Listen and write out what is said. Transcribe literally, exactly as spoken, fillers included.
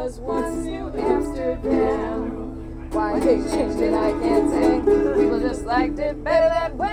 was once New Amsterdam. Why they changed it, I can't say. People just liked it better that way.